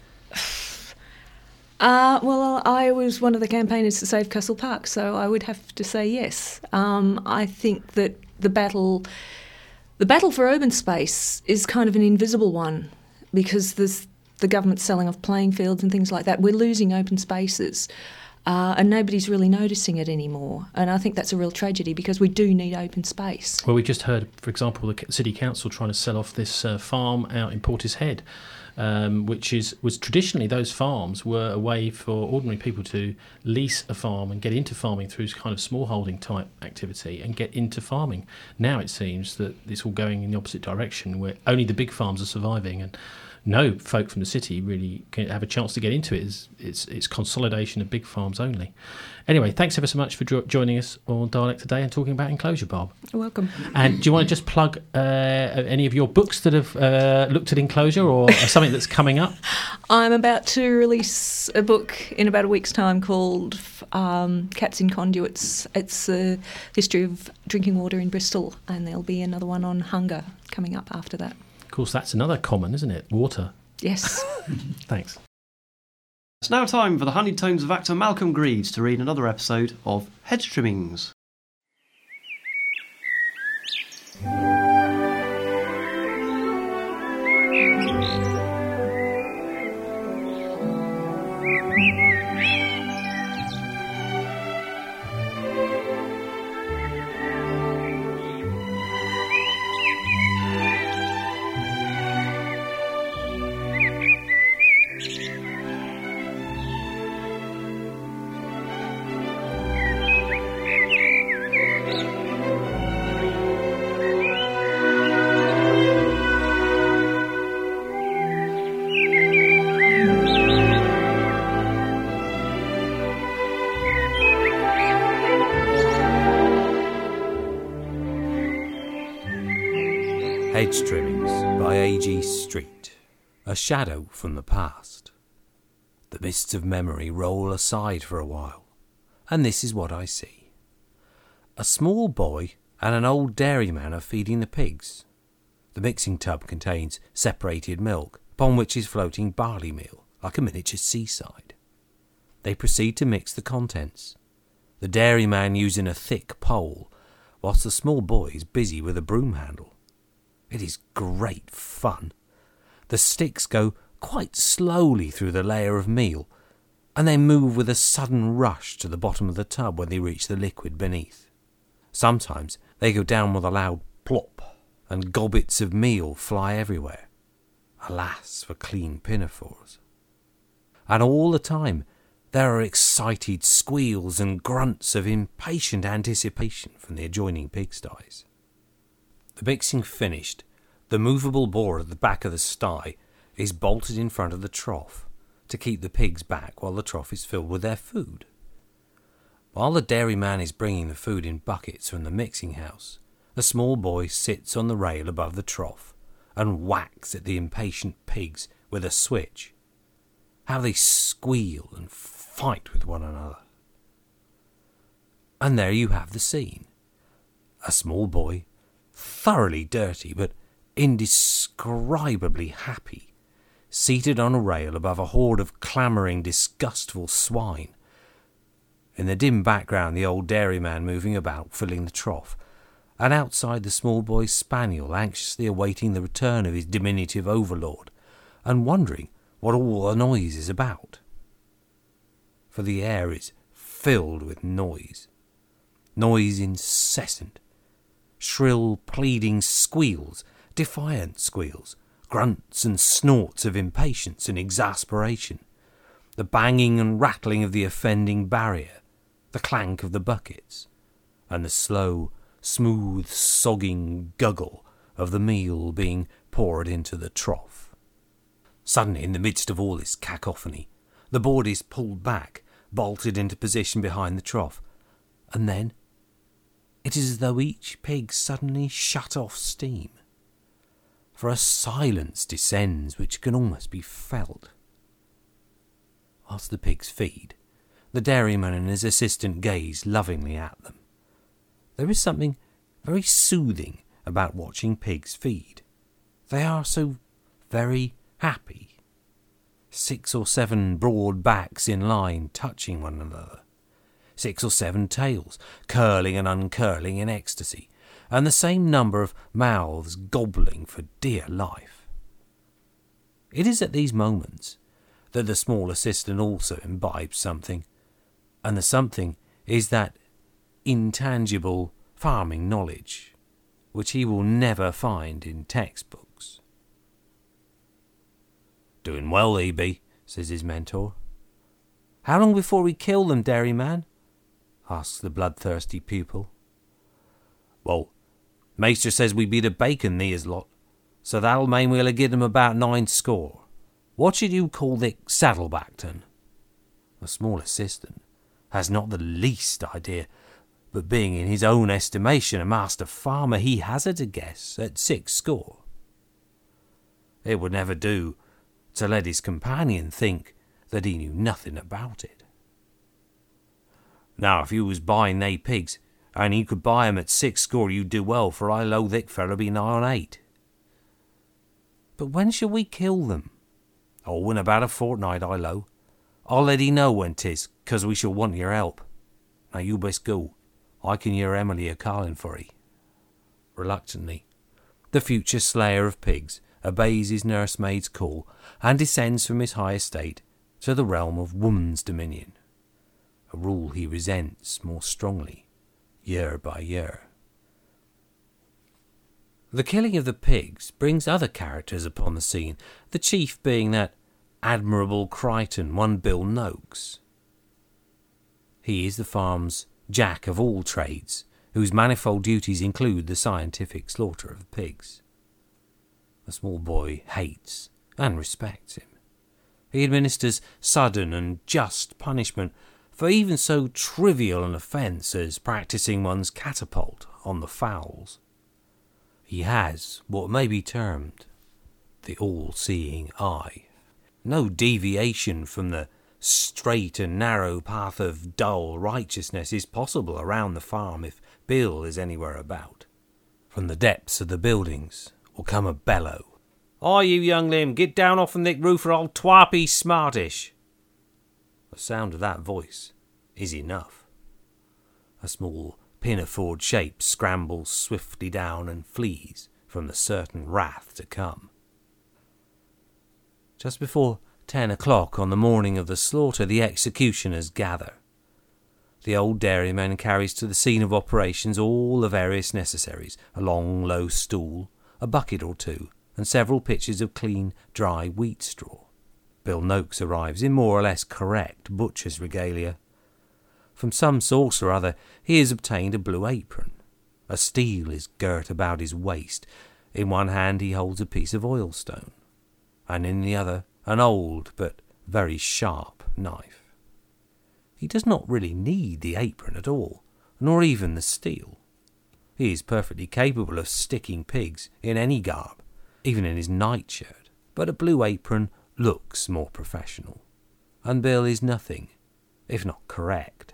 Well, I was one of the campaigners to save Castle Park, so I would have to say yes. I think that the battle for urban space is kind of an invisible one because the government's selling off playing fields and things like that. We're losing open spaces, and nobody's really noticing it anymore. And I think that's a real tragedy because we do need open space. Well, we just heard, for example, the City Council trying to sell off this farm out in Portishead. which was traditionally those farms were a way for ordinary people to lease a farm and get into farming through kind of smallholding type activity and get into farming. Now it seems that it's all going in the opposite direction, where only the big farms are surviving and no folk from the city really can have a chance to get into it. It's consolidation of big farms only. Anyway, thanks ever so much for joining us on Dialect today and talking about enclosure, Barb. You're welcome. And do you want to just plug any of your books that have looked at enclosure or something that's coming up? I'm about to release a book in about a week's time called Cats in Conduits. It's a history of drinking water in Bristol, and there'll be another one on hunger coming up after that. Of course, that's another common, isn't it? Water. Yes. Thanks. It's now time for the honeyed tones of actor Malcolm Greaves to read another episode of Hedge Trimmings. Hedge Trimmings by A.G. Street. A shadow from the past. The mists of memory roll aside for a while, and this is what I see. A small boy and an old dairyman are feeding the pigs. The mixing tub contains separated milk, upon which is floating barley meal, like a miniature seaside. They proceed to mix the contents, the dairyman using a thick pole, whilst the small boy is busy with a broom handle. It is great fun. The sticks go quite slowly through the layer of meal, and they move with a sudden rush to the bottom of the tub when they reach the liquid beneath. Sometimes they go down with a loud plop, and gobbets of meal fly everywhere. Alas for clean pinafores. And all the time there are excited squeals and grunts of impatient anticipation from the adjoining pigsties. The mixing finished, the movable board at the back of the sty is bolted in front of the trough to keep the pigs back while the trough is filled with their food. While the dairyman is bringing the food in buckets from the mixing house, a small boy sits on the rail above the trough and whacks at the impatient pigs with a switch. How they squeal and fight with one another. And there you have the scene. A small boy, thoroughly dirty but indescribably happy, seated on a rail above a horde of clamouring, disgustful swine. In the dim background, the old dairyman moving about, filling the trough, and outside the small boy's spaniel anxiously awaiting the return of his diminutive overlord, and wondering what all the noise is about. For the air is filled with noise. Noise incessant. Shrill, pleading squeals, defiant squeals, grunts and snorts of impatience and exasperation, the banging and rattling of the offending barrier, the clank of the buckets, and the slow, smooth, sogging guggle of the meal being poured into the trough. Suddenly, in the midst of all this cacophony, the board is pulled back, bolted into position behind the trough, and then it is as though each pig suddenly shut off steam, for a silence descends which can almost be felt. Whilst the pigs feed, the dairyman and his assistant gaze lovingly at them. There is something very soothing about watching pigs feed. They are so very happy. 6 or 7 broad backs in line touching one another. 6 or 7 tails, curling and uncurling in ecstasy, and the same number of mouths gobbling for dear life. It is at these moments that the small assistant also imbibes something, and the something is that intangible farming knowledge which he will never find in textbooks. Doing well, he be, says his mentor. How long before we kill them, dairyman? Asks the bloodthirsty pupil. Well, Maister says we be the bacon, thee's lot, so that'll mean we'll give them about 9 score. What should you call the Saddlebackton? The small assistant has not the least idea, but being in his own estimation a master farmer, he hazards a guess at 6 score. It would never do to let his companion think that he knew nothing about it. Now, if you was buying they pigs, and he could buy 'em at 6 score, you'd do well, for I low thick feller be nigh on 8. But when shall we kill them? Oh, in about a fortnight, I low. I'll let 'ee know when 'tis, 'cause we shall want your help. Now you best go. I can hear Emily a-calling for 'ee. Reluctantly, the future slayer of pigs obeys his nursemaid's call and descends from his high estate to the realm of woman's dominion, a rule he resents more strongly year by year. The killing of the pigs brings other characters upon the scene, the chief being that admirable Crichton, one Bill Noakes. He is the farm's jack of all trades, whose manifold duties include the scientific slaughter of pigs. The small boy hates and respects him. He administers sudden and just punishment for even so trivial an offence as practising one's catapult on the fowls. He has what may be termed the all-seeing eye. No deviation from the straight and narrow path of dull righteousness is possible around the farm if Bill is anywhere about. From the depths of the buildings will come a bellow. "Hi, you young limb, get down off the nick roof or I'll twap 'ee smartish." The sound of that voice is enough. A small pinafored shape scrambles swiftly down and flees from the certain wrath to come. Just before 10 o'clock on the morning of the slaughter, the executioners gather. The old dairyman carries to the scene of operations all the various necessaries, a long, low stool, a bucket or two, and several pitchers of clean, dry wheat straw. Bill Noakes arrives in more or less correct butcher's regalia. From some source or other he has obtained a blue apron. A steel is girt about his waist. In one hand he holds a piece of oilstone, and in the other an old but very sharp knife. He does not really need the apron at all, nor even the steel. He is perfectly capable of sticking pigs in any garb, even in his nightshirt, but a blue apron looks more professional, and Bill is nothing if not correct.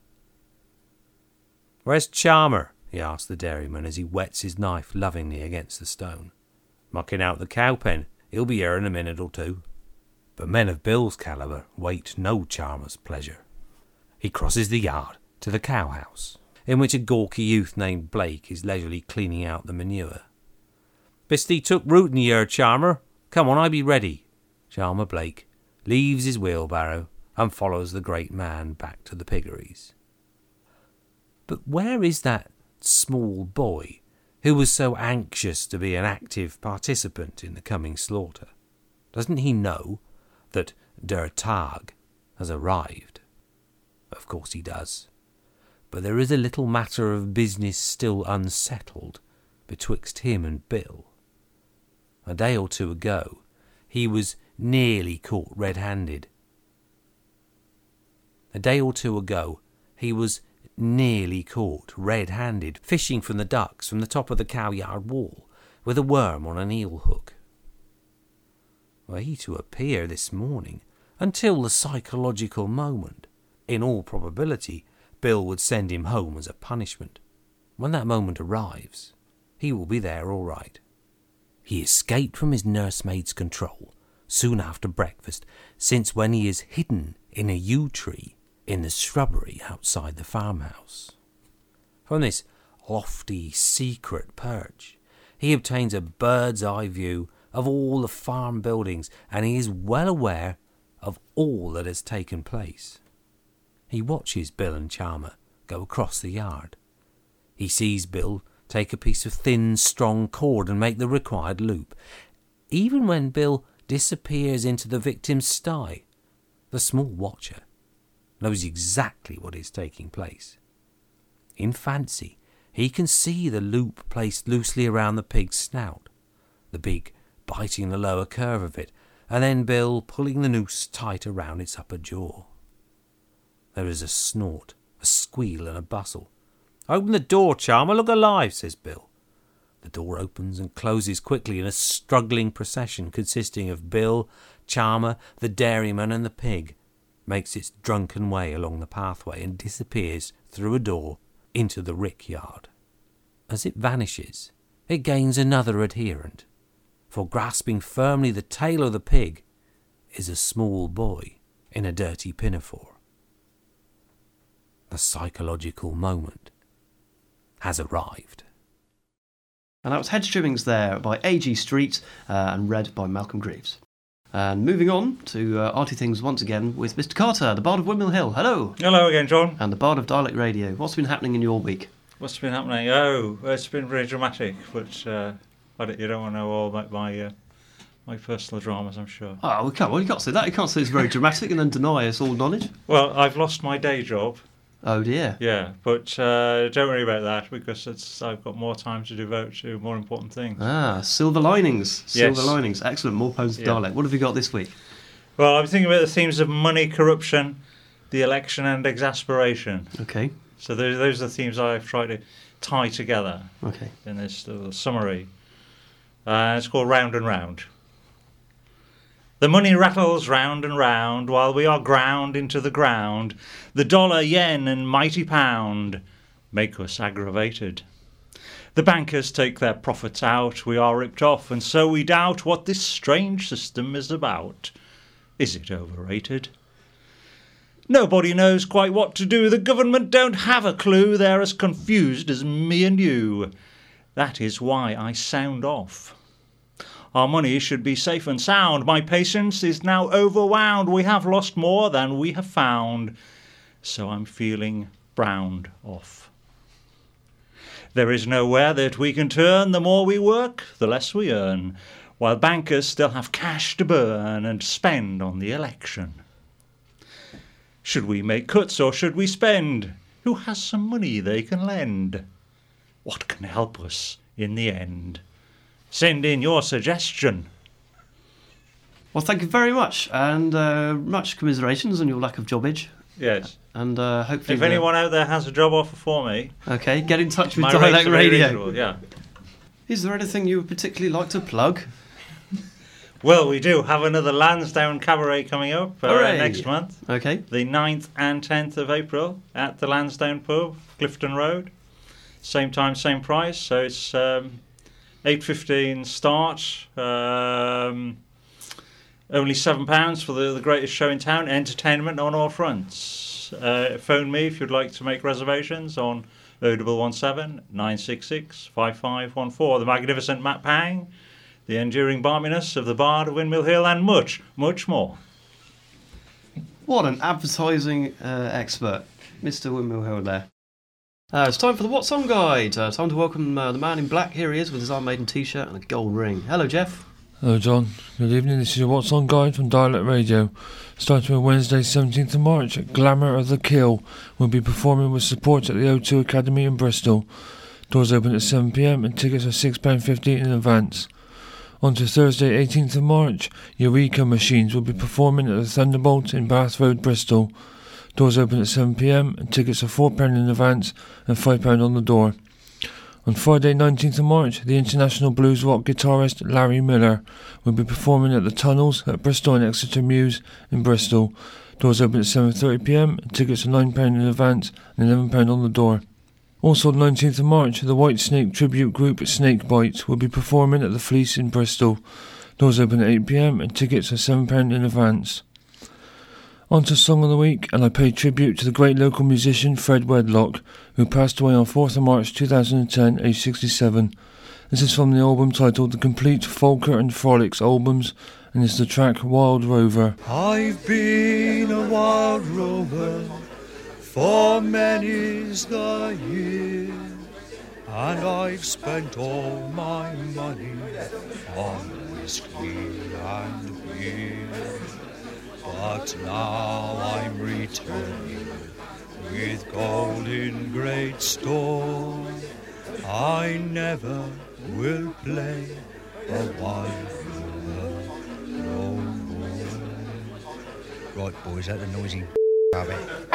"Where's Charmer?" he asks the dairyman as he whets his knife lovingly against the stone. "Mucking out the cowpen. He'll be here in a minute or two." But men of Bill's calibre wait no Charmer's pleasure. He crosses the yard to the cow-house, in which a gawky youth named Blake is leisurely cleaning out the manure. "Bist thee took root in the yard, Charmer? Come on, I be ready." Charmer Blake leaves his wheelbarrow and follows the great man back to the piggeries. But where is that small boy who was so anxious to be an active participant in the coming slaughter? Doesn't he know that Der Tag has arrived? Of course he does. But there is a little matter of business still unsettled betwixt him and Bill. A day or two ago he was nearly caught red-handed. Fishing from the ducks from the top of the cow-yard wall with a worm on an eel hook. Were he to appear this morning until the psychological moment, in all probability Bill would send him home as a punishment. When that moment arrives, he will be there all right. He escaped from his nursemaid's control soon after breakfast, since when he is hidden in a yew tree in the shrubbery outside the farmhouse. From this lofty, secret perch, he obtains a bird's-eye view of all the farm buildings, and he is well aware of all that has taken place. He watches Bill and Charmer go across the yard. He sees Bill take a piece of thin, strong cord and make the required loop. Even when Bill disappears into the victim's sty. The small watcher knows exactly what is taking place. In fancy, he can see the loop placed loosely around the pig's snout, the pig biting the lower curve of it, and then Bill pulling the noose tight around its upper jaw. There is a snort, a squeal, and a bustle. "Open the door, Charmer, look alive," says Bill. The door opens and closes quickly in a struggling procession consisting of Bill, Charmer, the dairyman, and the pig makes its drunken way along the pathway and disappears through a door into the rick yard. As it vanishes, it gains another adherent, for grasping firmly the tail of the pig is a small boy in a dirty pinafore. The psychological moment has arrived. And that was Hedge Trimmings there by A.G. Street and read by Malcolm Greaves. And moving on to Arty Things once again with Mr. Carter, the Bard of Windmill Hill. Hello. Hello again, John. And the Bard of Dialect Radio. What's been happening in your week? What's been happening? Oh, it's been very dramatic, but you don't want to know all about my personal dramas, I'm sure. Oh, well, you can't say that. You can't say it's very dramatic and then deny us all knowledge. Well, I've lost my day job. Oh dear. Yeah, but don't worry about that because I've got more time to devote to more important things. Ah, silver linings. Yes. Silver linings. Excellent. More poems of dialect. What have you got this week? Well, I'm thinking about the themes of money, corruption, the election, and exasperation. Okay. So those are the themes I've tried to tie together. Okay. In this little summary. It's called Round and Round. The money rattles round and round while we are ground into the ground. The dollar, yen, and mighty pound make us aggravated. The bankers take their profits out. We are ripped off, and so we doubt what this strange system is about. Is it overrated? Nobody knows quite what to do. The government don't have a clue. They're as confused as me and you. That is why I sound off. Our money should be safe and sound. My patience is now overwound. We have lost more than we have found. So I'm feeling browned off. There is nowhere that we can turn. The more we work, the less we earn, while bankers still have cash to burn and spend on the election. Should we make cuts or should we spend? Who has some money they can lend? What can help us in the end? Send in your suggestion. Well, thank you very much, and much commiserations on your lack of jobbage. Yes. And hopefully... If anyone out there has a job offer for me... Okay, get in touch with my Dialect Radio. Reasonable, yeah. Is there anything you would particularly like to plug? Well, we do have another Lansdowne Cabaret coming up next month. Okay. The 9th and 10th of April at the Lansdowne Pub, Clifton Road. Same time, same price. So it's 8:15 start. Only £7 for the greatest show in town. Entertainment on all fronts. Phone me if you'd like to make reservations on 0117 966 5514. The magnificent Matt Pang, the enduring balminess of the Bard of Windmill Hill, and much, much more. What an advertising expert, Mr. Windmill Hill there. It's time for the What Song Guide. Time to welcome the man in black. Here he is with his Iron Maiden t-shirt and a gold ring. Hello, Jeff. Hello, John. Good evening. This is your What Song Guide from Dialect Radio. Starting on Wednesday, 17th of March, Glamour of the Kill will be performing with support at the O2 Academy in Bristol. Doors open at 7 p.m. and tickets are £6.50 in advance. On to Thursday, 18th of March, Eureka Machines will be performing at the Thunderbolt in Bath Road, Bristol. Doors open at 7 p.m. and tickets are £4 in advance and £5 on the door. On Friday, 19th of March, the international blues rock guitarist Larry Miller will be performing at the Tunnels at Bristol and Exeter Mews in Bristol. Doors open at 7:30 p.m. and tickets are £9 in advance and £11 on the door. Also on 19th of March, the White Snake tribute group Snakebite will be performing at the Fleece in Bristol. Doors open at 8 p.m. and tickets are £7 in advance. On to Song of the Week, and I pay tribute to the great local musician Fred Wedlock, who passed away on 4th of March 2010, aged 67. This is from the album titled The Complete Folker and Frolics Albums, and is the track Wild Rover. I've been a wild rover for many's the year. and I've spent all my money on whiskey and beer. But now I'm returning with gold in great store. I never will play a wild river no more. Right, boys, that a noisy rabbit.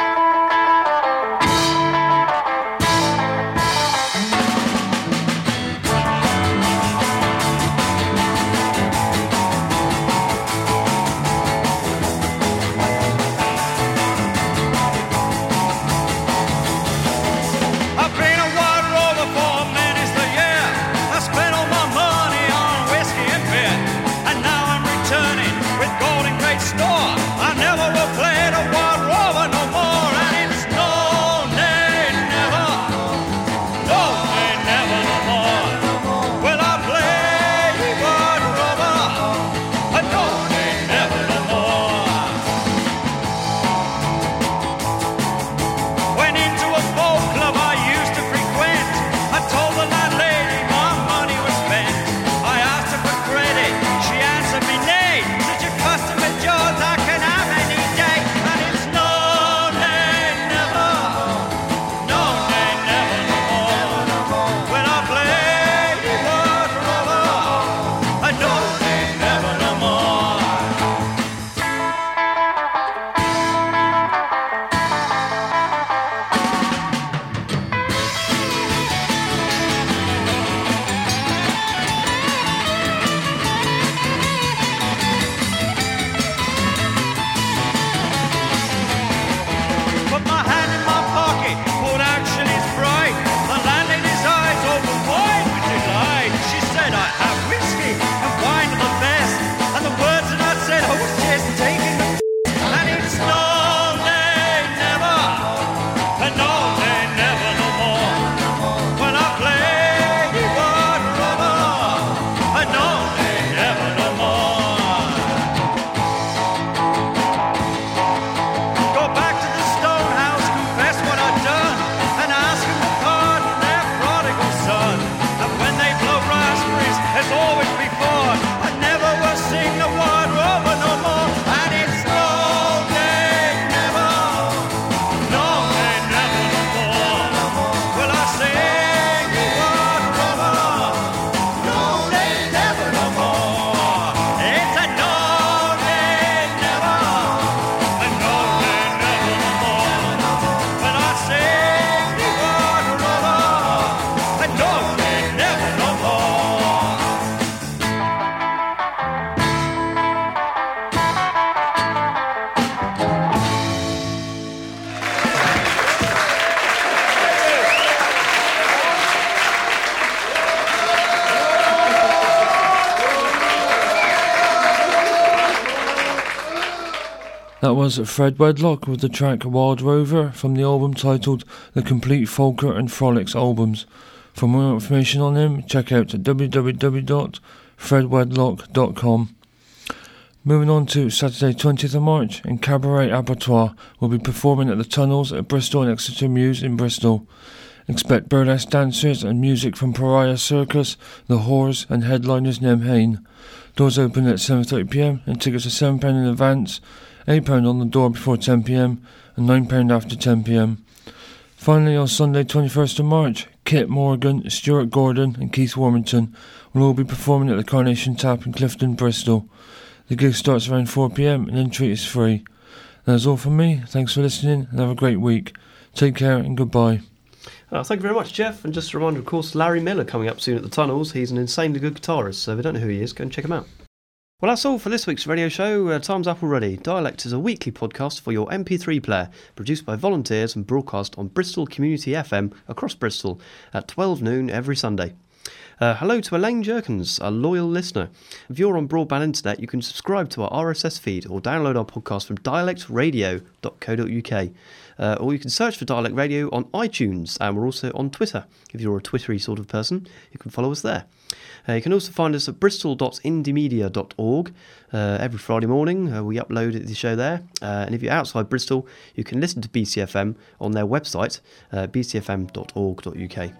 That was Fred Wedlock with the track Wild Rover from the album titled The Complete Folker and Frolics Albums. For more information on him, check out www.fredwedlock.com. Moving on to Saturday 20th of March, in Cabaret Abattoir will be performing at the Tunnels at Bristol and Exeter Mews in Bristol. Expect burlesque dancers and music from Pariah Circus, The Whores and headliners Nem Hain. Doors open at 7:30pm and tickets are £7 in advance, £8 on the door before 10pm and £9 after 10pm. Finally, on Sunday 21st of March, Kit Morgan, Stuart Gordon and Keith Warmington will all be performing at the Carnation Tap in Clifton, Bristol. The gig starts around 4pm and entry is free. That's all from me. Thanks for listening and have a great week. Take care and goodbye. Thank you very much, Jeff. And just a reminder, of course, Larry Miller coming up soon at the Tunnels. He's an insanely good guitarist, so if you don't know who he is, go and check him out. Well, that's all for this week's radio show. Time's up already. Dialect is a weekly podcast for your MP3 player, produced by volunteers and broadcast on Bristol Community FM across Bristol at 12 noon every Sunday. Hello to Elaine Jerkins, a loyal listener. If you're on broadband internet, you can subscribe to our RSS feed or download our podcast from dialectradio.co.uk. Or you can search for Dialect Radio on iTunes, and we're also on Twitter. If you're a Twittery sort of person, you can follow us there. You can also find us at bristol.indiemedia.org. Every Friday morning we upload the show there. And if you're outside Bristol, you can listen to BCFM on their website, bcfm.org.uk.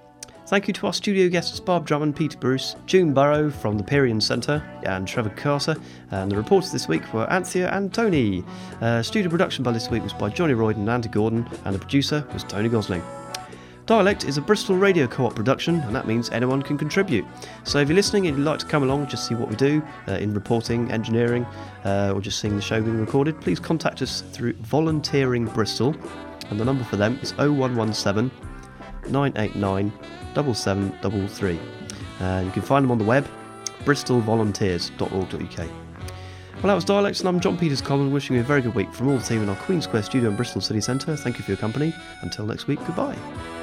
Thank you to our studio guests Barb Drummond, Peter Bruce, June Burrow from the Perian Centre and Trevor Carter, and the reporters this week were Anthea and Tony. Studio production by this week was by Johnny Royden and Andy Gordon, and the producer was Tony Gosling. Dialect is a Bristol Radio Co-op production, and that means anyone can contribute. So if you're listening and you'd like to come along, just see what we do in reporting, engineering, or just seeing the show being recorded, please contact us through Volunteering Bristol, and the number for them is 0117 989 7733. You can find them on the web, bristolvolunteers.org.uk. Well, that was Dialects, and I'm John Peters-Collins, wishing you a very good week from all the team in our Queen Square studio in Bristol City Centre. Thank you for your company. Until next week, goodbye.